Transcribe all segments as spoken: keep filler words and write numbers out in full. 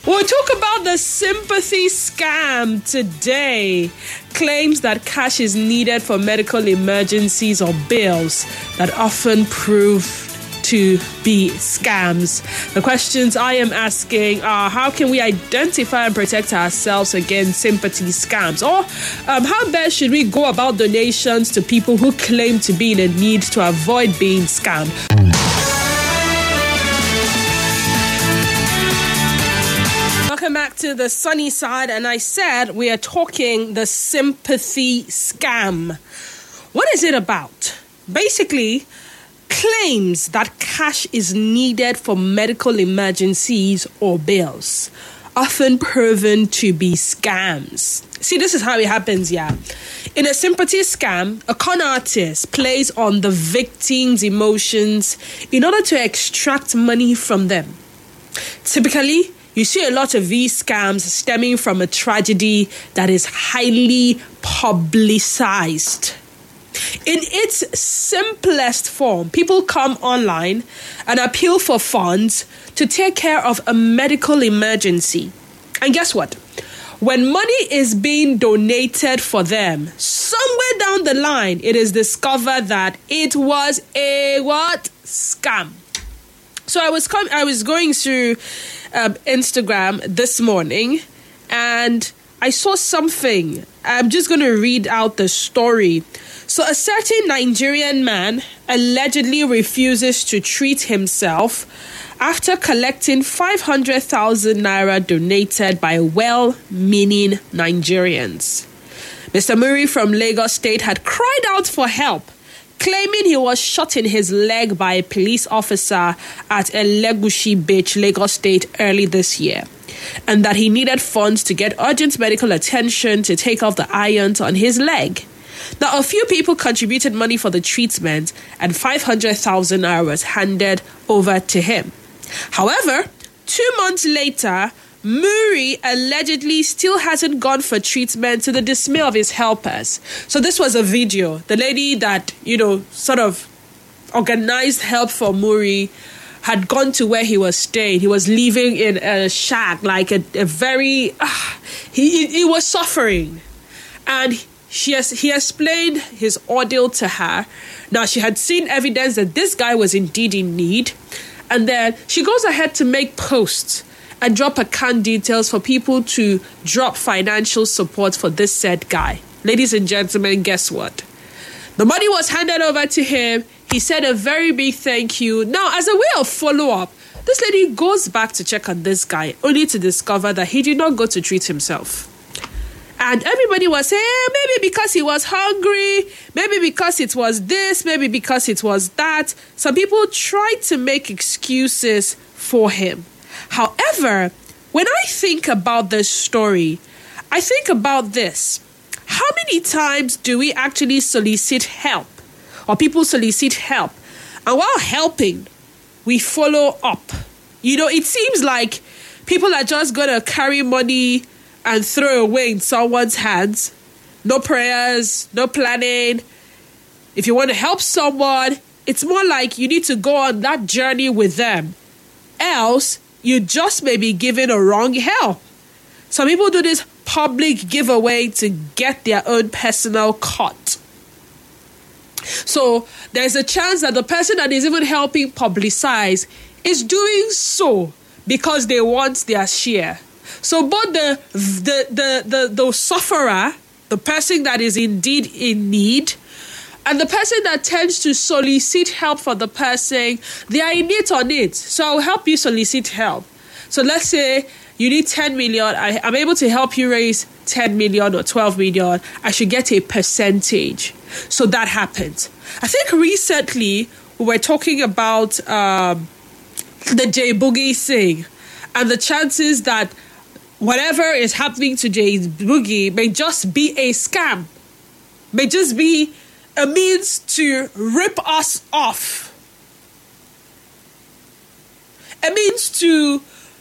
We'll talk about the sympathy scam today. Claims that cash is needed for medical emergencies or bills that often prove to be scams. The questions I am asking are: how can we identify and protect ourselves against sympathy scams? Or um, how best should we go about donations to people who claim to be in a need to avoid being scammed? Welcome back to the sunny side, and I said we are talking the sympathy scam. What is it about? Basically, claims that cash is needed for medical emergencies or bills, often proven to be scams. See, this is how it happens, yeah. In a sympathy scam, a con artist plays on the victim's emotions in order to extract money from them. Typically, you see a lot of these scams stemming from a tragedy that is highly publicized. In its simplest form, people come online and appeal for funds to take care of a medical emergency. And guess what? When money is being donated for them, somewhere down the line, it is discovered that it was a what? Scam. So I was com- I was going through um, Instagram this morning, and I saw something. I'm just going to read out the story. So a certain Nigerian man allegedly refuses to treat himself after collecting five hundred thousand naira donated by well-meaning Nigerians. Mister Muri from Lagos State had cried out for help, claiming he was shot in his leg by a police officer at Elegushi Beach, Lagos State, early this year, and that he needed funds to get urgent medical attention to take off the irons on his leg. Now, a few people contributed money for the treatment, and five hundred thousand naira was handed over to him. However, two months later, Muri allegedly still hasn't gone for treatment, to the dismay of his helpers. So this was a video. The lady that, you know, sort of organized help for Muri had gone to where he was staying. He was living in a shack, like a, a very... Uh, he, he was suffering. And she has, he explained his ordeal to her. Now, she had seen evidence that this guy was indeed in need. And then she goes ahead to make posts and drop account details for people to drop financial support for this said guy. Ladies and gentlemen, guess what? The money was handed over to him. He said a very big thank you. Now, as a way of follow-up, this lady goes back to check on this guy, only to discover that he did not go to treat himself. And everybody was saying, eh, maybe because he was hungry, maybe because it was this, maybe because it was that. Some people tried to make excuses for him. However, when I think about this story, I think about this. How many times do we actually solicit help, or people solicit help, and while helping, we follow up? You know, it seems like people are just going to carry money and throw away in someone's hands. No prayers, no planning. If you want to help someone, it's more like you need to go on that journey with them. Else, you just may be given a wrong help. Some people do this public giveaway to get their own personal cut. So there's a chance that the person that is even helping publicize is doing so because they want their share. So both the the the the, the sufferer, the person that is indeed in need, and the person that tends to solicit help for the person, they are in it on it. So I'll help you solicit help. So let's say you need ten million. I, I'm able to help you raise ten million or twelve million. I should get a percentage. So that happens. I think recently we were talking about um, the J Boogie thing and the chances that whatever is happening to J Boogie may just be a scam, may just be a means to rip us off, a means to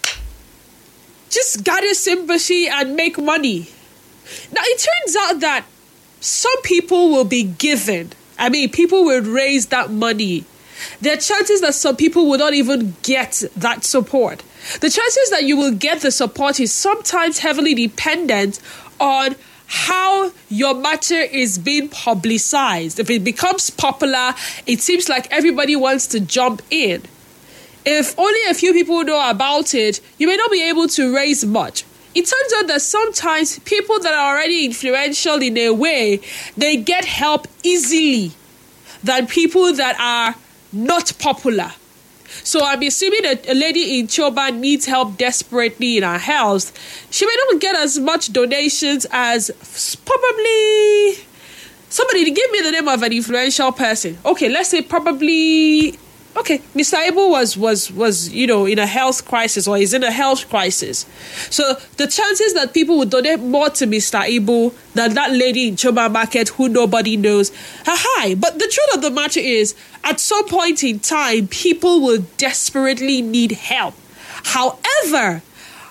just gather sympathy and make money. Now, it turns out that some people will be given, I mean, people will raise that money there are chances that some people will not even get that support. The chances that you will get the support is sometimes heavily dependent on how your matter is being publicized. If it becomes popular, it seems like everybody wants to jump in. If only a few people know about it, you may not be able to raise much. It turns out that sometimes people that are already influential in a way, they get help easily than people that are not popular. So I'm assuming that a lady in Choba needs help desperately in her health. She may not get as much donations as probably somebody. Give me the name of an influential person. Okay, let's say probably. Okay, Mister Ibu was was was you know in a health crisis or is in a health crisis. So the chances that people would donate more to Mister Ibu than that lady in Choba Market who nobody knows are high. But the truth of the matter is, at some point in time, people will desperately need help. However,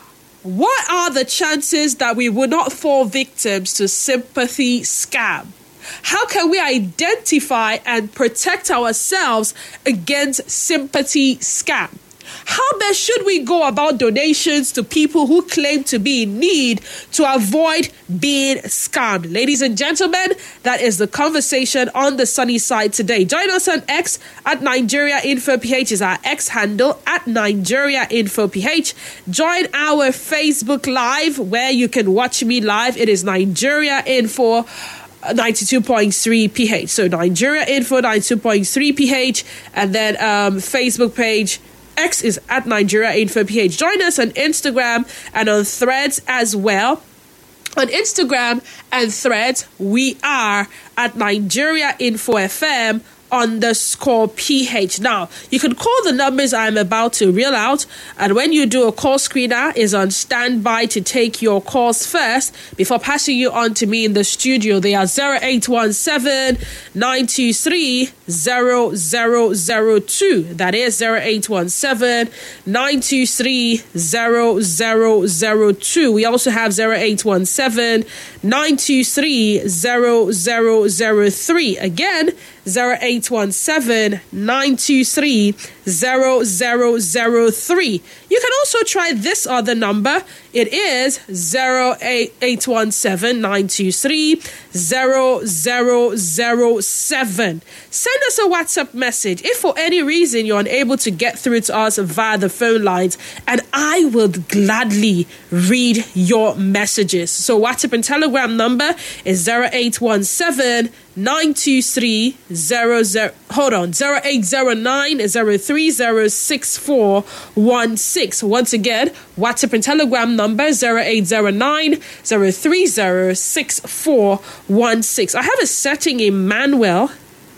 what are the chances that we will not fall victims to sympathy scam? How can we identify and protect ourselves against sympathy scam? How best should we go about donations to people who claim to be in need to avoid being scammed? Ladies and gentlemen, that is the conversation on the sunny side today. Join us on X at Nigeria Info P H is our X handle at Nigeria Info P H. Join our Facebook Live where you can watch me live. It is Nigeria Info ninety-two point three P H. So Nigeria Info ninety-two point three P H, and then um, Facebook page X is at Nigeria Info P H. Join us on Instagram and on Threads as well. On Instagram and Threads, we are at Nigeria Info F M underscore P H. Now, you can call the numbers I'm about to reel out, and when you do, a call screener is on standby to take your calls first before passing you on to me in the studio. They are zero eight one seven, nine two three, zero zero zero two. That is zero eight one seven, nine two three, zero zero zero two. We also have zero eight one seven, nine two three, zero zero zero three. Again, zero eight one seven, nine two three, zero zero zero three. You can also try this other number. It is zero eight one seven, nine two three, zero zero zero seven. Send us a WhatsApp message if for any reason you're unable to get through to us via the phone lines, and I will gladly read your messages. So WhatsApp and Telegram number is zero eight one seven, nine two three, zero zero, hold on, zero eight zero nine, zero three zero six four one six. Once again, WhatsApp and Telegram number zero eight zero nine, zero three zero six four one six. I have a setting in Manuel.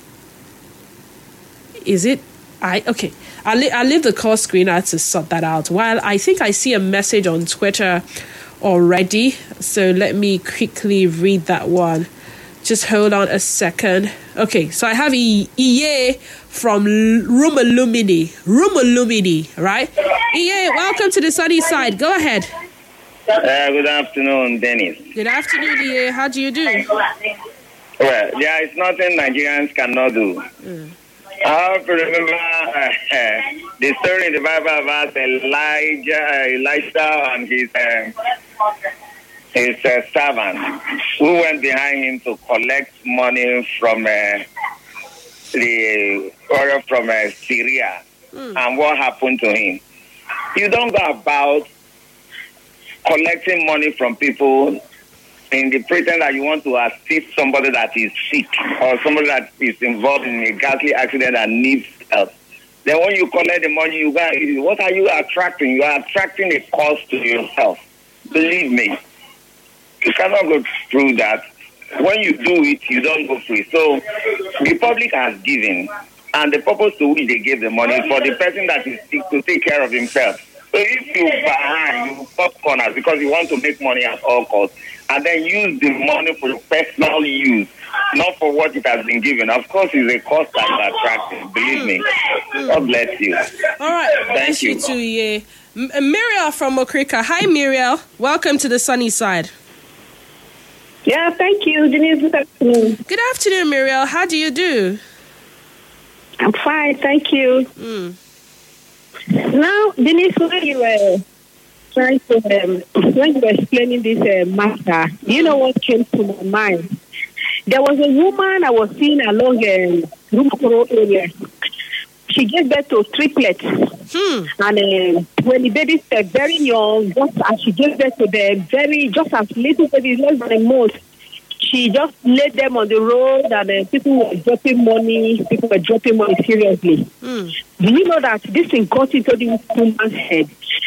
Is it? I okay. I'll, li- I'll leave the call screener to sort that out. While I think I see a message on Twitter already, so let me quickly read that one. Just hold on a second. Okay, so I have I- Iye from Rumulumini. Rumulumini, right? Iye, welcome to the sunny side. Go ahead. Uh, good afternoon, Dennis. Good afternoon, Iye. How do you do? Well, there is nothing Nigerians cannot do. Mm. I have to remember uh, the story in the Bible about Elijah, uh, Elisha and his uh, his uh, servant who went behind him to collect money from uh, the oil from uh, Syria. Mm. And what happened to him? You don't go about collecting money from people in the pretense that you want to assist somebody that is sick or somebody that is involved in a ghastly accident and needs help. Then when you collect the money, you got, what are you attracting? You are attracting a cost to yourself. Believe me, you cannot go through that. When you do it, you don't go free. So the public has given, and the purpose to which they gave the money is for the person that is sick to take care of himself. So if you behind, you cut corners because you want to make money at all costs, and then use the money for personal use, not for what it has been given. Of course, it's a cost that is attractive. Believe me. God bless you. All right. Thank bless you. you too, yeah. M- Muriel from Okrika. Hi, Muriel. Welcome to the sunny side. Yeah, thank you. Denise, good afternoon. Good afternoon, Muriel. How do you do? I'm fine, thank you. Mm. Now, Denise, when you were trying to, um, when you were explaining this uh, matter, you know what came to my mind? There was a woman I was seeing along um, Rumokoro area. She gave birth to triplets. Hmm. And uh, when the babies were very young, just as she gave birth to them, very, just as little babies, less than a month, she just laid them on the road, and uh, people were dropping money. People were dropping money seriously. Hmm. Do you know that this thing got into the woman's head?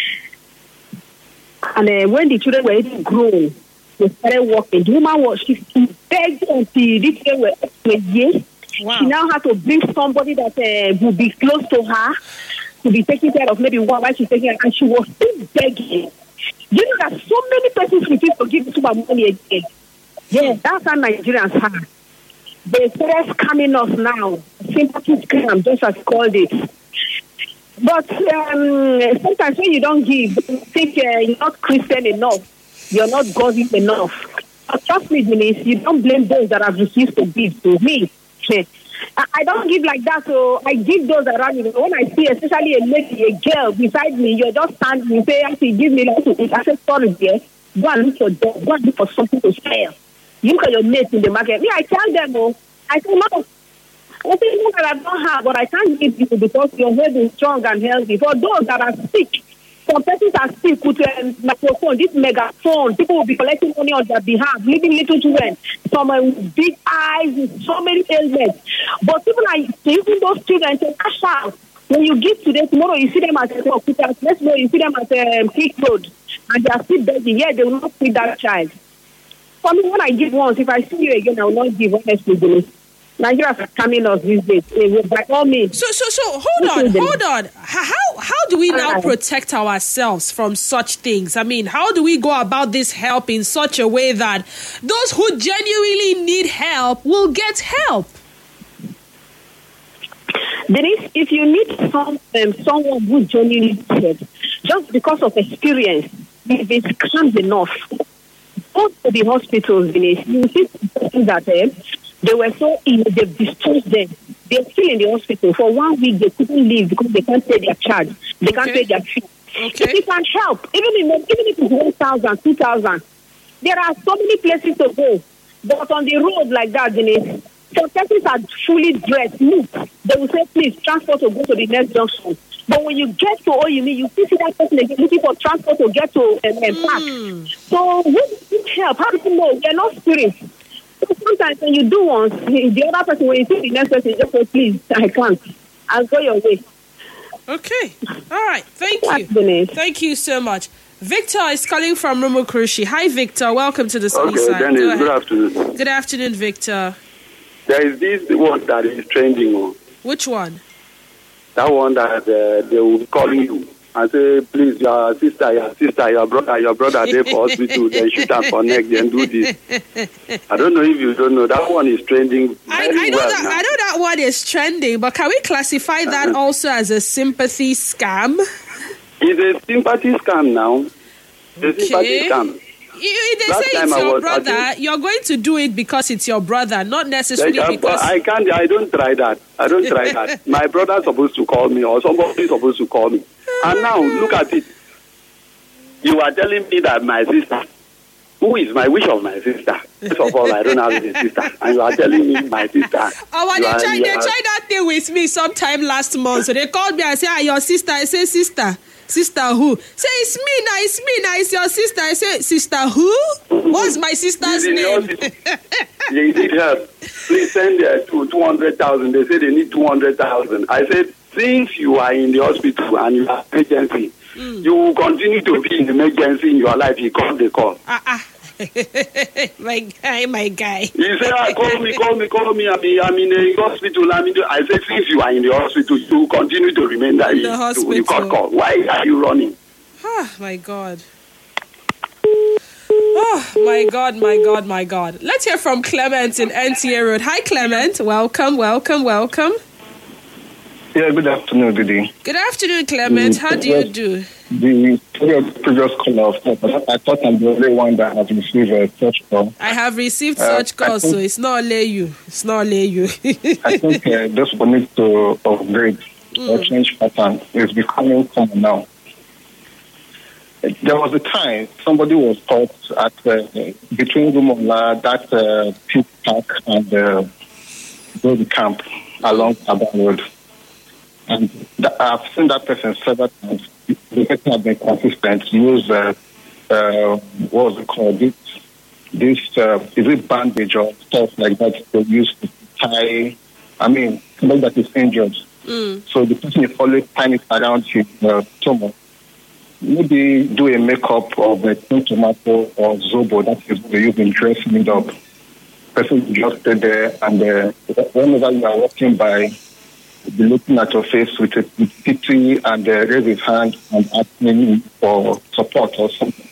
And uh, when the children were even grown, they started walking. The woman was, she begged until these children were a year. Wow. She now had to bring somebody that uh, would be close to her, to be taking care of maybe one while she's taking care, and she was still begging. You know that so many persons refuse to give this woman money again. Yes, that's how Nigerians are. They started scamming us now. Sympathy scam, just as called it. But um, sometimes when you don't give, you think uh, you're not Christian enough, you're not godly enough. But trust me, Denise, you don't blame those that have refused to give to me. I don't give like that, so I give those around me. When I see, especially a lady, a girl beside me, you're just standing, you say, actually, give me like to eat. I say, sorry, dear, go and look for job, go and look for something to sell. You look at your mates in the market. Me, I tell them, oh, I say, no, I say, no, that I don't have, but I can't give you because your head is strong and healthy. For those that are sick, some persons are sick with a microphone, this megaphone, people will be collecting money on their behalf, leaving little children, some uh, big eyes, with so many ailments. But people are using those children to cash out. When you give today, tomorrow you see them at the hospital, next day you see them at um, Creek Road, and they are still begging. Yeah, they will not feed that child. For me, when I give once, if I see you again, I will not give honestly. Nigerians are coming us these days. By all means. So, so, so, hold on, hold on. How, how do we now protect ourselves from such things? I mean, how do we go about this help in such a way that those who genuinely need help will get help? Denise, if you need some um, someone who genuinely needs help, just because of experience, if it's calm enough, go to the hospitals, Denise. You see that uh, they were so ill, they've discharged them. They're still in the hospital. For one week, they couldn't leave because they can't pay their charge. They can't Okay. pay their fee. Okay. If you can help, even, in, even if it's one thousand, two thousand, there are so many places to go. But on the road like that, Denise, some persons are fully dressed, move. They will say, please, transport to go to the next junction. But when you get to all you need, you see that person again looking for transport to get to um, um, park. Mm. So who needs help? How do you know? They're not spirits. So sometimes when you do once, the other person, when you see the next person, you just say, please, I can't. I'll go your way. Okay. All right. Thank That's you. Denise. Thank you so much. Victor is calling from Rumokrushi. Hi, Victor. Welcome to the Sunny Okay, Side. Dennis, Go ahead. good afternoon. Good afternoon, Victor. There is this one that is trending on. Which one? That one that uh, they will be calling you and say, please, your sister, your sister, your brother, your brother, they for hospital, then shoot and connect, then do this. I don't know if you don't know. That one is trending I, very I know well that now. I know that one is trending, but can we classify that also as a sympathy scam? It's a sympathy scam now. It's a sympathy Okay. scam. You, they Last say time it's I your was- I brother. think- You're going to do it because it's your brother, not necessarily Like, I, because. I can't, I don't try that. I don't try that. My brother's supposed to call me or somebody is supposed to call me. And now, look at it. You are telling me that my sister, who is my wish of my sister? First of all, I don't have a sister. And you are telling me my sister. Oh, well, you they are- tried, you they are- tried that thing with me sometime last month. So they called me and said, ah, your sister. I say, sister. Sister who? Say, it's me now, it's me now, it's your sister. I say, sister who? What's my sister's You need name? help. They need help. Please send uh, to two hundred thousand. They say they need two hundred thousand. I said, since you are in the hospital and you have emergency, Mm. you will continue to be in emergency in your life. You call the call. Ah, ah. my guy, my guy. He said, ah, call me, call me, call me. I'm in, I'm in the hospital. I'm in the, I said, since you are in the hospital, you will continue to remain there. In the You- hospital. You can't call. Why are you running? Ah, my God. Oh, my God, my God, my God. Let's hear from Clement in N T A Road. Hi, Clement. Welcome, welcome, welcome. Yeah, good afternoon, Didi. Good afternoon, Clement. How do you do? the story of the previous caller, of course, I thought I'm the only one that has received a such call. I have received Uh, such calls, think, so it's not only you. It's not only you. I think uh, this will need to upgrade mm. or change pattern. It's becoming common now. There was a time somebody was caught at uh, between Rumola, that uh, pit park, and uh, the camp along Aba Road. And th- I've seen that person several times. The person has been consistent. Use uh, uh, what was it called? This, this uh, is it bandage or stuff like that they use to tie? I mean, somebody that is injured. Mm. So the person is always tying it around his uh, stomach. Maybe do a makeup of a tomato or zobo, that is what they use in dressing it up. Person just stay there, and uh, whenever you are walking by, be looking at your face with a pity and uh, raise his hand and asking for support or something.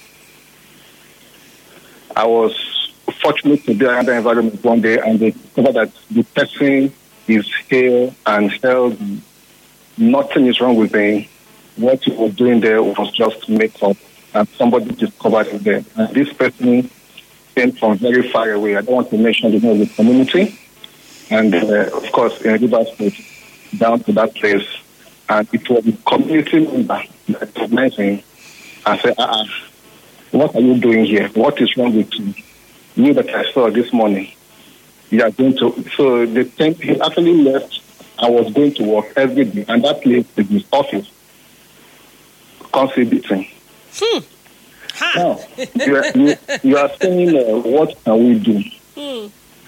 I was fortunate to be around the environment one day, and they discovered that the person is hale and healthy. Nothing is wrong with him. What he was doing there was just makeup, and somebody discovered it there. And this person came from very far away. I don't want to mention the name of the community. And, uh, of course, in River State, down to that place. And it was the community member that recognized him and said, uh-uh, what are you doing here? What is wrong with you? You that I saw this morning. You are going to... So the thing, he actually left and was going to work every day. And that place is his office. Contributing. Hmm. Now, you are, you, you are saying, uh, what can we do? Hmm.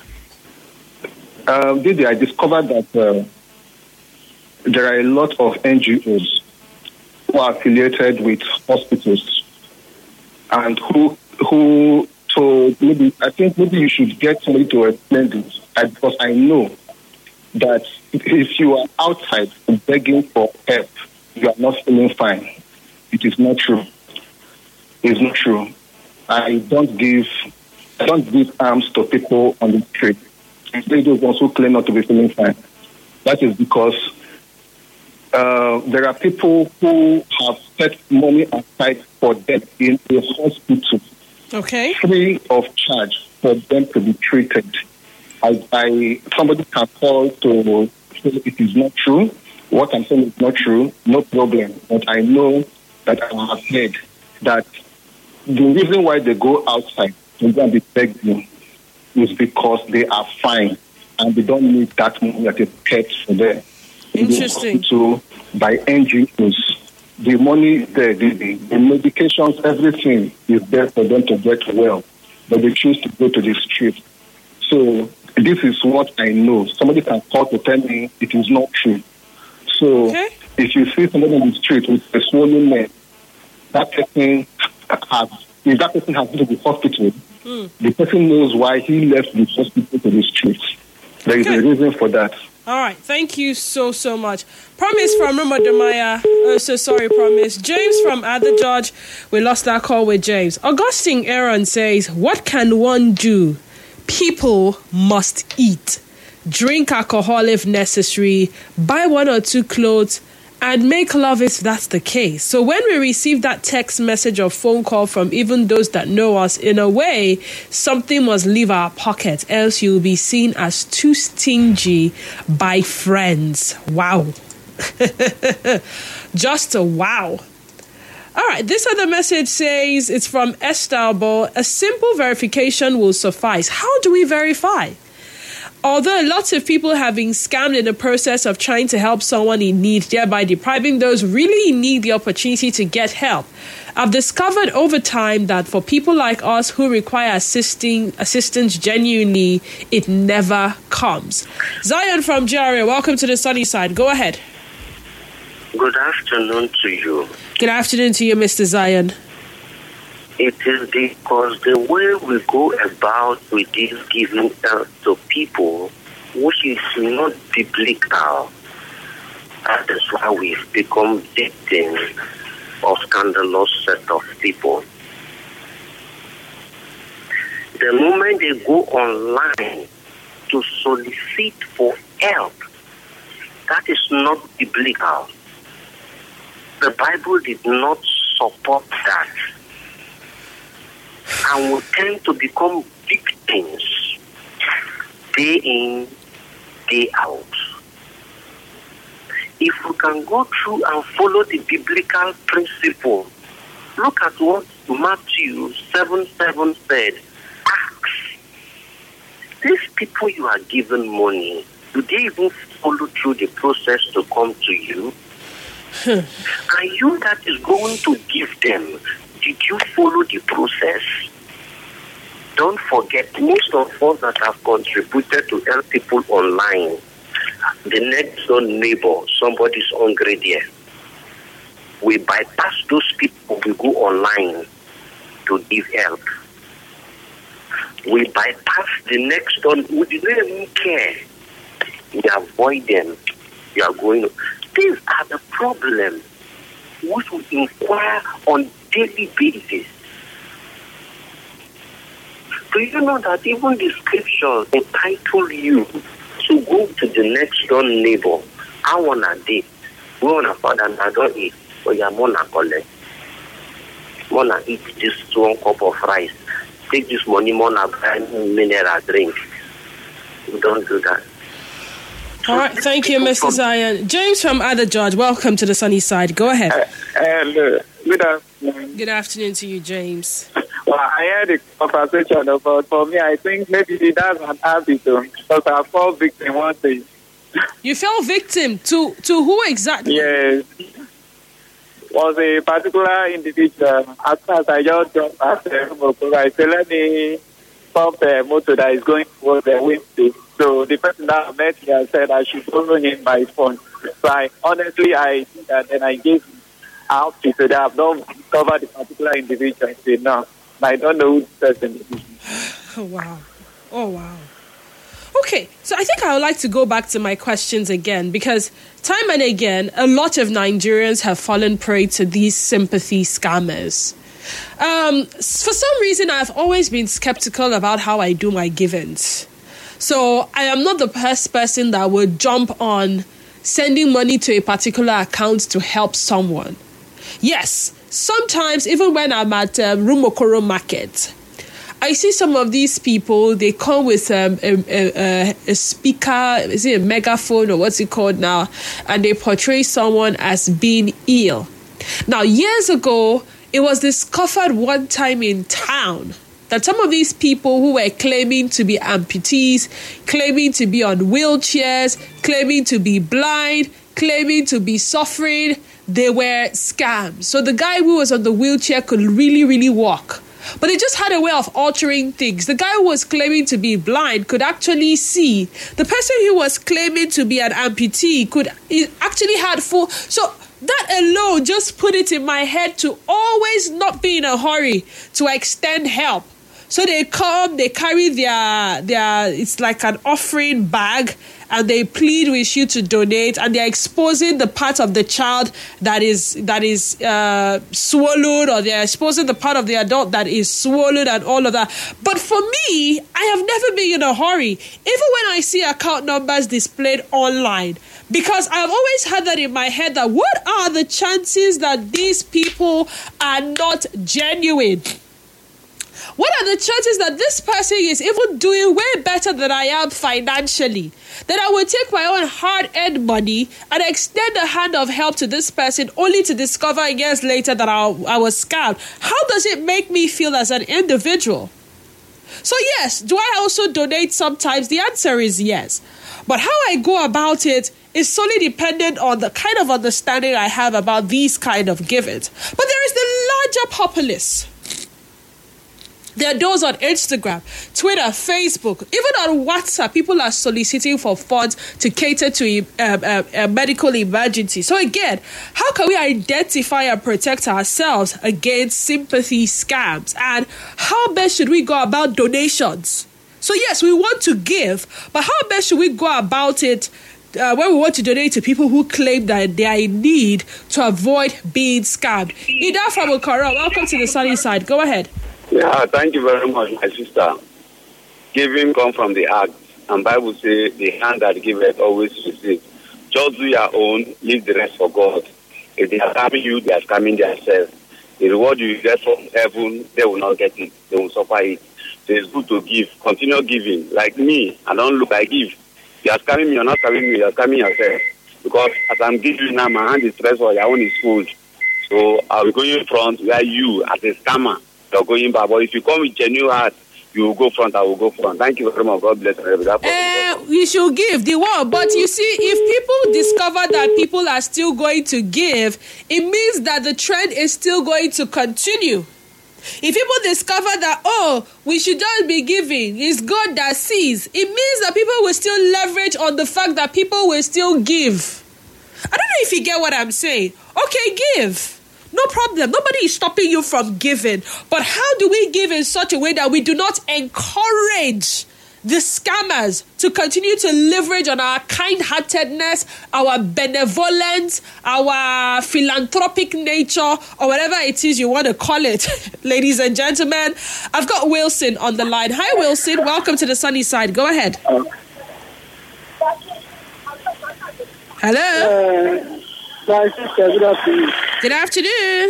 Um, Didi, I discovered that uh, there are a lot of N G Os who are affiliated with hospitals and who who told maybe I think maybe you should get somebody to explain this, because I know that if you are outside begging for help, you are not feeling fine. It is not true. It's not true. I don't give I don't give arms to people on the street. They those ones who claim not to be feeling fine. That is because uh, there are people who have set money aside for them in a hospital, okay, free of charge for them to be treated. I, I somebody can call to say it is not true. What I'm saying is not true. No problem. But I know that I have heard that the reason why they go outside to go and be begging is because they are fine and they don't need that money that is kept for them. Interesting. So by N G Os, the money is there, the, the, the medications, everything is there for them to get well, but they choose to go to the street. So this is what I know. Somebody can call to tell me it is not true. So okay. If you see somebody on the street with a swollen neck, that person has, if that person has been to the hospital, mm. the person knows why he left the hospital to the street. There is okay. a reason for that. All right. Thank you so, so much. Promise from Rumadamaya. Oh, so sorry, Promise. James from Ada George. We lost that call with James. Augustine Aaron says, what can one do? People must eat. Drink alcohol if necessary. Buy one or two clothes. And make love if that's the case. So when we receive that text message or phone call from even those that know us, in a way, something must leave our pocket, else you'll be seen as too stingy by friends. Wow. Just a wow. All right, this other message says, it's from Estalbo. A simple verification will suffice. How do we verify? Although lots of people have been scammed in the process of trying to help someone in need, thereby depriving those really in need the opportunity to get help, I've discovered over time that for people like us who require assisting assistance genuinely, it never comes. Zion from J R A, welcome to the sunny side. Go ahead. Good afternoon to you. Good afternoon to you, Mister Zion. It is because the way we go about with this giving help to people, which is not biblical, that is why we've become victims of scandalous set of people. The moment they go online to solicit for help, that is not biblical. The Bible did not support that. And we tend to become victims day in, day out. If we can go through and follow the biblical principle, look at what Matthew seven seven said. Ask. These people you are giving money, do they even follow through the process to come to you? Are you that is going to give them, did you follow the process? Don't forget, most of us that have contributed to help people online, the next door neighbor, somebody's hungry there. We bypass those people, we go online to give help. We bypass the next door, we didn't even care. We avoid them. We are going. These are the problems which we inquire on daily basis. Do you know that even the scriptures entitle you to go to the next door neighbor? I want a day. We want a father and I don't eat. But you want to collect. Want to eat this one cup of rice. Take this money, want to buy mineral drink. We don't do that. All right, thank you, Mister Zion. James from Other George, welcome to the sunny side. Go ahead. Uh, hello. Good afternoon. Good afternoon to you, James. Well, I heard the conversation about, for me, I think maybe it has an habit, because I fall victim one day. You fell victim to to who exactly? Yes. Was a particular individual. As soon as I just dropped at the I said, let me pump a motor that is going towards the window. So the person that I met here said I should follow him by phone. So I, honestly, I did that and I gave him out to so that I've not covered the particular individual. I said, no, I don't know who this person is. Oh, wow. Oh, wow. Okay, so I think I would like to go back to my questions again, because time and again, a lot of Nigerians have fallen prey to these sympathy scammers. Um, for some reason, I've always been skeptical about how I do my givings. So I am not the first person that would jump on sending money to a particular account to help someone. Yes, sometimes even when I'm at um, Rumokoro Market, I see some of these people, they come with um, a, a, a speaker, is it a megaphone or what's it called now? And they portray someone as being ill. Now, years ago, it was discovered one time in town that some of these people who were claiming to be amputees, claiming to be on wheelchairs, claiming to be blind, claiming to be suffering, they were scams. So the guy who was on the wheelchair could really, really walk. But they just had a way of altering things. The guy who was claiming to be blind could actually see. The person who was claiming to be an amputee could he actually had full. So that alone just put it in my head to always not be in a hurry to extend help. So they come, they carry their, their, it's like an offering bag, and they plead with you to donate, and they're exposing the part of the child that is that is uh, swallowed, or they're exposing the part of the adult that is swallowed and all of that. But for me, I have never been in a hurry, even when I see account numbers displayed online, because I've always had that in my head that what are the chances that these people are not genuine? What are the chances that this person is even doing way better than I am financially? That I will take my own hard-earned money and extend a hand of help to this person only to discover years later that I, I was scammed. How does it make me feel as an individual? So yes, do I also donate sometimes? The answer is yes. But how I go about it is solely dependent on the kind of understanding I have about these kind of givings. But there is the larger populace. There are those on Instagram, Twitter, Facebook, even on WhatsApp. People are soliciting for funds to cater to um, uh, a medical emergency. So again, how can we identify and protect ourselves against sympathy scams? And how best should we go about donations? So yes, we want to give, but how best should we go about it uh, when we want to donate to people who claim that they are in need to avoid being scammed? Ida from Okara, welcome to the sunny side. Go ahead. Yeah, thank you very much, my sister. Giving comes from the heart, and Bible says the hand that giveth always receives. Just do your own, leave the rest for God. If they are scamming you, they are scamming themselves. The reward you get from heaven, they will not get it. They will suffer it. So it's good to give. Continue giving. Like me, I don't look, I give. You are scamming me, you're not scamming me, you're scamming yourself. Because as I'm giving now, my hand is stressed or your own is full. So I'll be going in front where you, as a scammer, you're going back. But if you come with genuine heart, you will go front, I will go front. Thank you very much. God bless you. Uh, we should give the word. But you see, if people discover that people are still going to give, it means that the trend is still going to continue. If people discover that, oh, we should just be giving, it's God that sees, it means that people will still leverage on the fact that people will still give. I don't know if you get what I'm saying. Okay, give. No problem. Nobody is stopping you from giving. But how do we give in such a way that we do not encourage the scammers to continue to leverage on our kind-heartedness, our benevolence, our philanthropic nature, or whatever it is you want to call it? Ladies and gentlemen, I've got Wilson on the line. Hi, Wilson. Welcome to the sunny side. Go ahead. Hello. Uh, my sister, good afternoon. Good afternoon.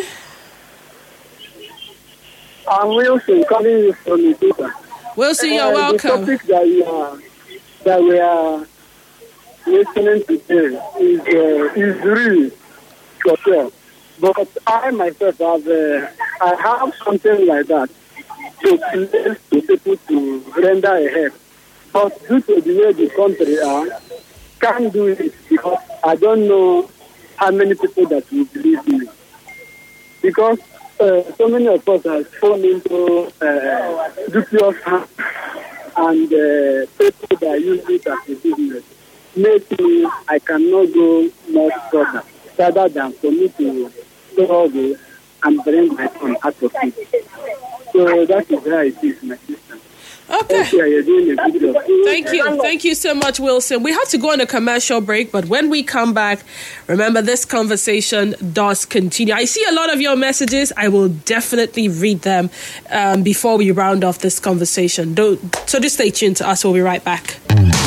I'm Wilson, calling you from Ethiopia. Wilson, you're uh, welcome. The topic that we are, that we are listening to today is, uh, is real, for sure. But I myself have, uh, I have something like that to place to people to render a help. But due to the way the country are, can't do it because I don't know how many people that will believe me. Because uh, so many of us have fallen into uh, dubious hands, and uh, people that use it as a business make me, I cannot go much further, rather than for me to struggle and bring my son out of it. So that is how it is, my sister. Okay. Thank you. Thank you so much, Wilson. We have to go on a commercial break, but when we come back, remember this conversation does continue. I see a lot of your messages. I will definitely read them um, before we round off this conversation. Don't, so just stay tuned to us. We'll be right back.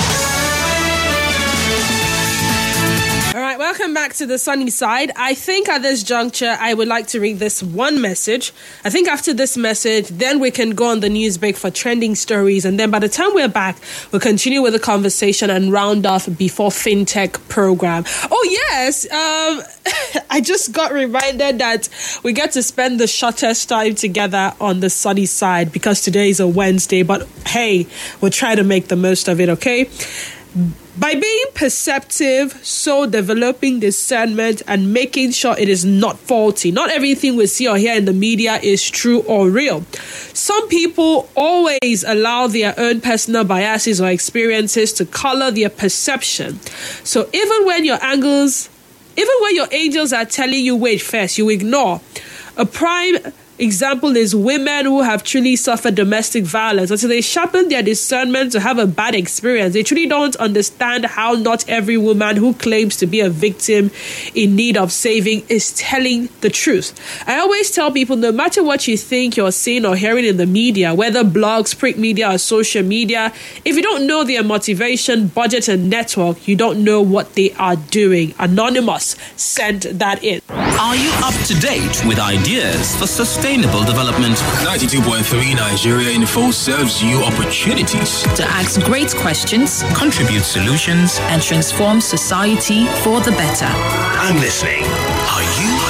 All right, welcome back to the sunny side. I think at this juncture, I would like to read this one message. I think after this message, then we can go on the news break for trending stories. And then by the time we're back, we'll continue with the conversation and round off before FinTech program. Oh, yes. Um, I just got reminded that we get to spend the shortest time together on the sunny side because today is a Wednesday. But hey, we'll try to make the most of it, okay? By being perceptive, so developing discernment and making sure it is not faulty. Not everything we see or hear in the media is true or real. Some people always allow their own personal biases or experiences to color their perception. So even when your angles, even when your angels are telling you wait first, you ignore. A prime example is women who have truly suffered domestic violence. Until they sharpen their discernment to have a bad experience, they truly don't understand how not every woman who claims to be a victim in need of saving is telling the truth. I always tell people, no matter what you think you're seeing or hearing in the media, whether blogs, print media, or social media, if you don't know their motivation, budget, and network, you don't know what they are doing. Anonymous sent that in. Are you up to date with ideas for sustainable development? ninety-two point three Nigeria Info serves you opportunities to ask great questions, contribute solutions, and transform society for the better. I'm listening. Are you?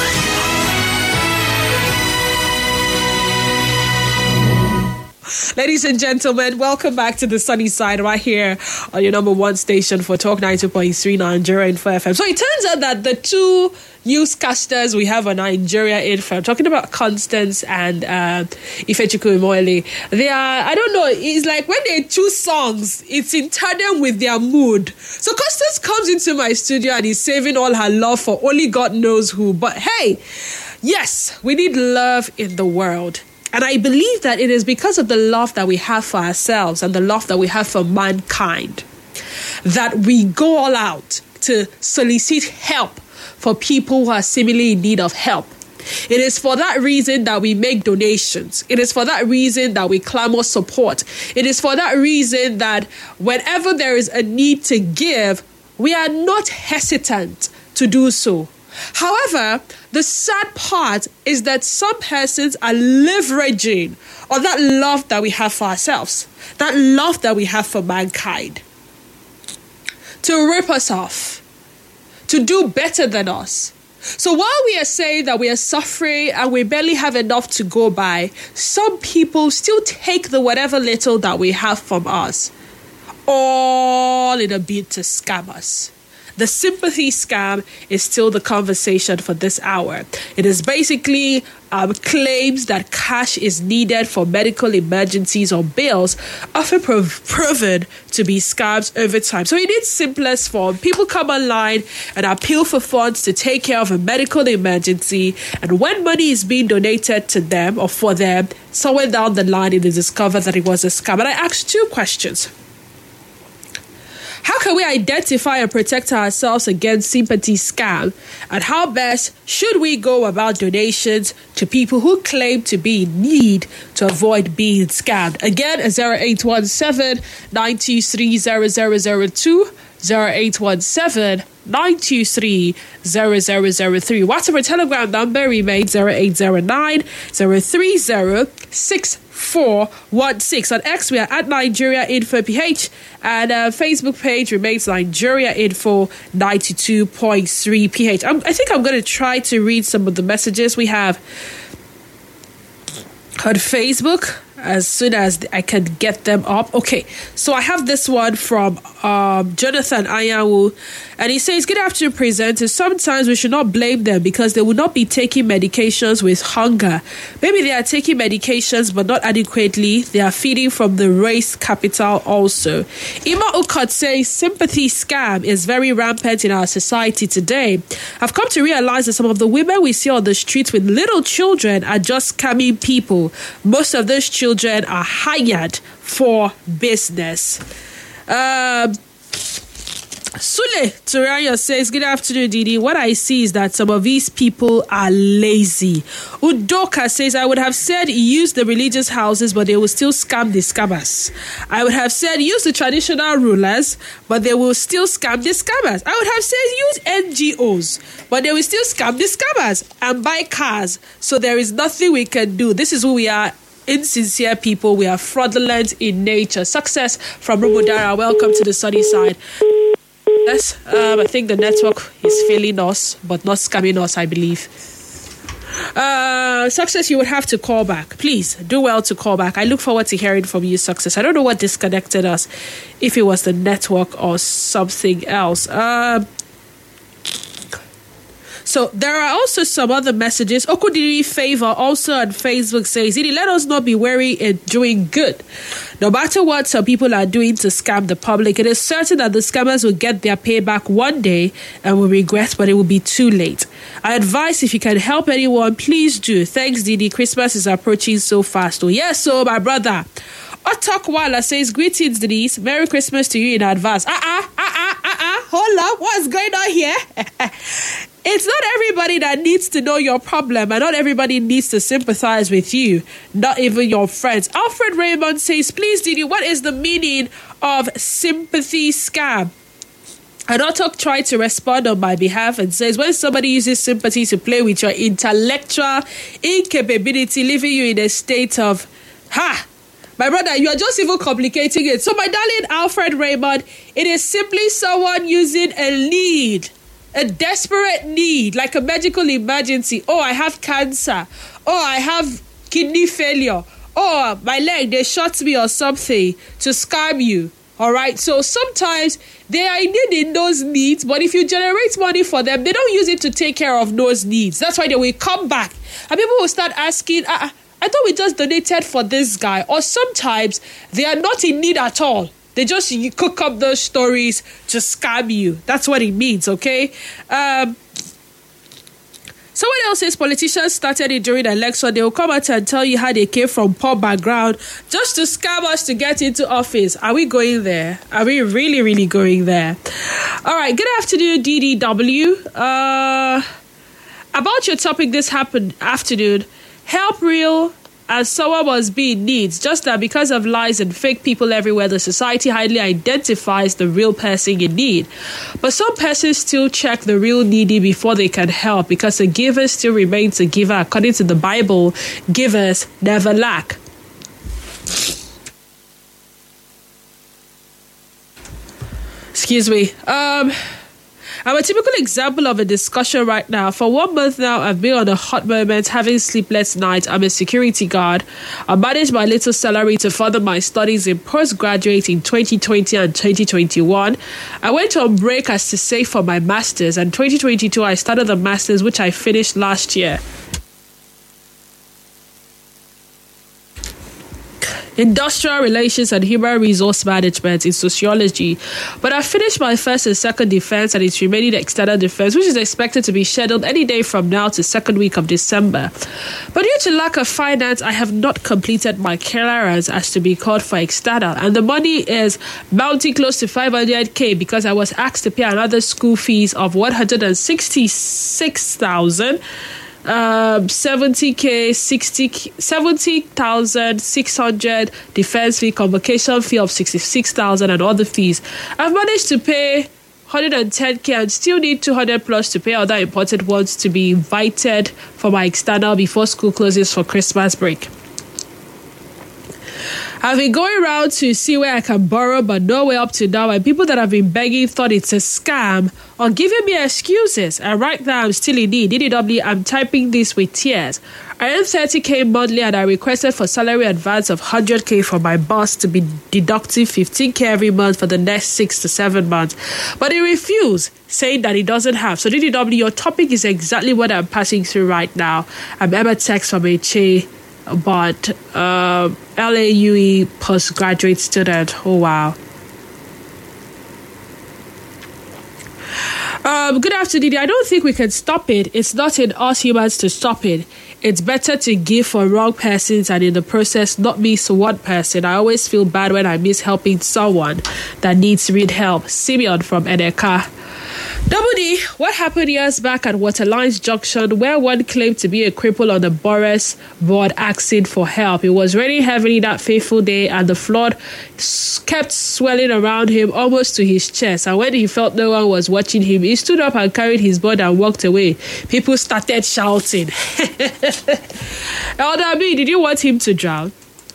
Ladies and gentlemen, welcome back to the sunny side right here on your number one station for Talk ninety-two point three Nigeria Info F M. So it turns out that the two newscasters we have on Nigeria Info, I'm talking about Constance and uh, Ifechukwu Imoele, they are, I don't know, it's like when they choose songs, it's in tandem with their mood. So Constance comes into my studio and is saving all her love for only God knows who. But hey, yes, we need love in the world. And I believe that it is because of the love that we have for ourselves and the love that we have for mankind that we go all out to solicit help for people who are seemingly in need of help. It is for that reason that we make donations. It is for that reason that we clamor support. It is for that reason that whenever there is a need to give, we are not hesitant to do so. However, the sad part is that some persons are leveraging on that love that we have for ourselves, that love that we have for mankind, to rip us off, to do better than us. So while we are saying that we are suffering and we barely have enough to go by, some people still take the whatever little that we have from us, all in a bid to scam us. The sympathy scam is still the conversation for this hour. It is basically um, claims that cash is needed for medical emergencies or bills, often prov- proven to be scams over time. So in its simplest form, people come online and appeal for funds to take care of a medical emergency, and when money is being donated to them or for them, somewhere down the line it is discovered that it was a scam. And I asked two questions. How can we identify and protect ourselves against sympathy scam? And how best should we go about donations to people who claim to be in need to avoid being scammed? Again, zero eight one seven, nine two three, zero zero zero two, zero eight one seven, nine two three, zero zero zero three. WhatsApp or Telegram number remains zero eight zero nine, zero three zero, six four one six. On X, we are at Nigeria Info P H, and uh, Facebook page remains Nigeria Info ninety-two point three P H. I'm, I think I'm going to try to read some of the messages we have on Facebook as soon as I can get them up. Okay, so I have this one from um, Jonathan Ayawu, and he says, good afternoon, presenters. Sometimes we should not blame them because they will not be taking medications with hunger. Maybe they are taking medications but not adequately. They are feeding from the race capital also. Ima Ukot says, sympathy scam is very rampant in our society today. I've come to realize that some of the women we see on the streets with little children are just scamming people. Most of those children Children are hired for business. Um, Sule Turaya says, good afternoon, Didi. What I see is that some of these people are lazy. Udoka says, I would have said use the religious houses, but they will still scam the scammers. I would have said use the traditional rulers, but they will still scam the scammers. I would have said use N G Os, but they will still scam the scammers and buy cars. So there is nothing we can do. This is who we are. Insincere people, we are fraudulent in nature. Success from Rumudara. Welcome to the sunny side. Yes, um, I think the network is failing us, but not scamming us, I believe. Uh, Success, you would have to call back. Please do well to call back. I look forward to hearing from you, Success. I don't know what disconnected us, if it was the network or something else. Uh, So there are also some other messages. Okudiri Favor also on Facebook says, Idi, let us not be weary in doing good. No matter what some people are doing to scam the public, it is certain that the scammers will get their payback one day and will regret, but it will be too late. I advise if you can help anyone, please do. Thanks, Didi. Christmas is approaching so fast. Oh, yes, so my brother. Otakwala says, greetings, Denise. Merry Christmas to you in advance. Uh-uh, uh-uh, uh-uh. Hold up. What's going on here? It's not everybody that needs to know your problem, and not everybody needs to sympathize with you, not even your friends. Alfred Raymond says, please, Didi, what is the meaning of sympathy scam? And Otok tried to respond on my behalf and says, when somebody uses sympathy to play with your intellectual incapability, leaving you in a state of, ha! My brother, you are just even complicating it. So, my darling Alfred Raymond, it is simply someone using a need, a desperate need, like a medical emergency. Oh, I have cancer. Oh, I have kidney failure. Oh, my leg, they shot me or something to scam you. All right. So sometimes they are in need in those needs, but if you generate money for them, they don't use it to take care of those needs. That's why they will come back. And people will start asking, uh, I thought we just donated for this guy. Or sometimes they are not in need at all. They just cook up those stories to scam you. That's what it means, okay? Um, someone else says politicians started it during the election. They will come out and tell you how they came from poor background just to scam us to get into office. Are we going there? Are we really, really going there? All right. Good afternoon, D D W. Uh, about your topic this happened afternoon, help real and someone must be in need. Just that because of lies and fake people everywhere, the society hardly identifies the real person in need. But some persons still check the real needy before they can help, because a giver still remains a giver. According to the Bible, givers never lack. Excuse me. Um... I'm a typical example of a discussion right now. For one month now, I've been on a hot moment, having sleepless nights. I'm a security guard. I manage my little salary to further my studies in postgraduate in twenty twenty and twenty twenty-one. I went on break as to save for my master's, and twenty twenty-two I started the master's, which I finished last year. Industrial Relations and Human Resource Management in Sociology. But I finished my first and second defense and its remaining external defense, which is expected to be scheduled any day from now to second week of December. But due to lack of finance, I have not completed my clearance as to be called for external. And the money is mounting close to five hundred k because I was asked to pay another school fees of one hundred sixty-six thousand. Um, seventy k, sixty, seventy thousand six hundred defense fee, convocation fee of sixty-six thousand, and other fees. I've managed to pay one hundred ten k and still need two hundred plus to pay other important ones to be invited for my external before school closes for Christmas break. I've been going around to see where I can borrow, but nowhere up to now. And people that have been begging thought it's a scam or giving me excuses. And right now, I'm still in need. D D W, I'm typing this with tears. I earn thirty k monthly, and I requested for salary advance of one hundred k from my boss to be deducting fifteen k every month for the next six to seven months. But he refused, saying that he doesn't have. So D D W, your topic is exactly what I'm passing through right now. I'm Emma Tex from H A. But uh, L A U E postgraduate student. Oh, wow. Um, good afternoon. I don't think we can stop it. It's not in us humans to stop it. It's better to give for wrong persons and in the process not miss one person. I always feel bad when I miss helping someone that needs real help. Simeon from Edeka. Double D, what happened years back at Waterlines Junction where one claimed to be a cripple on the Boris board asking for help? It was raining heavily that fateful day and the flood kept swelling around him almost to his chest. And when he felt no one was watching him, he stood up and carried his board and walked away. People started shouting. Elder B, did you want him to drown?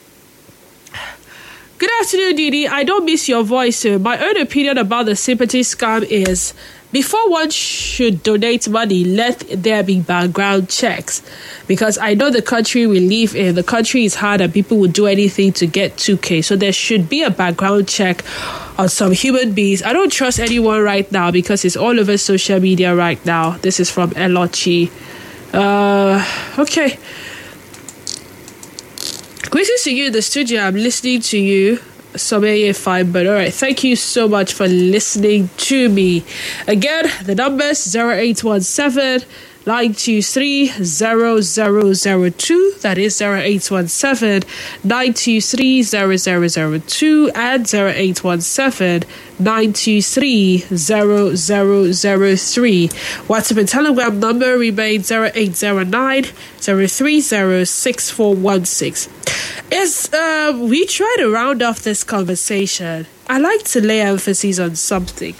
Good afternoon, Didi. I don't miss your voice, sir. My own opinion about the sympathy scam is, before one should donate money, let there be background checks. Because I know the country we live in, the country is hard and people will do anything to get two k. So there should be a background check on some human beings. I don't trust anyone right now because it's all over social media right now. This is from Elochi. Uh, okay. Greetings to you in the studio. I'm listening to you. Somewhere fine, but all right. Thank you so much for listening to me. Again, the numbers zero eight one seven nine two three zero zero zero two. That is zero eight one seven nine two three zero zero zero two and zero eight one seven nine two three zero zero zero three. WhatsApp and Telegram number remains zero eight zero nine zero three zero six four one six. As uh, we try to round off this conversation, I like to lay emphasis on something.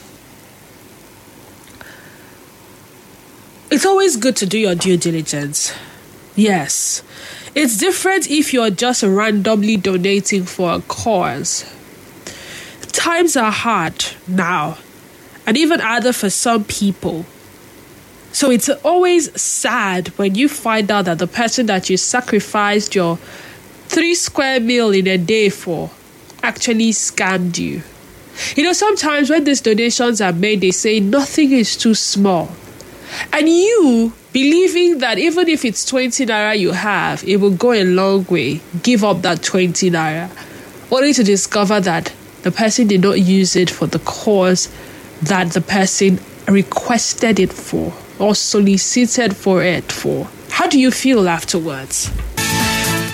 It's always good to do your due diligence. Yes. It's different if you're just randomly donating for a cause. Times are hard now, and even harder for some people. So it's always sad when you find out that the person that you sacrificed your three square meal in a day for actually scammed you. You know, sometimes when these donations are made, they say nothing is too small. And you, believing that even if it's twenty naira you have, it will go a long way, give up that twenty naira, only to discover that the person did not use it for the cause that the person requested it for or solicited for it for. How do you feel afterwards?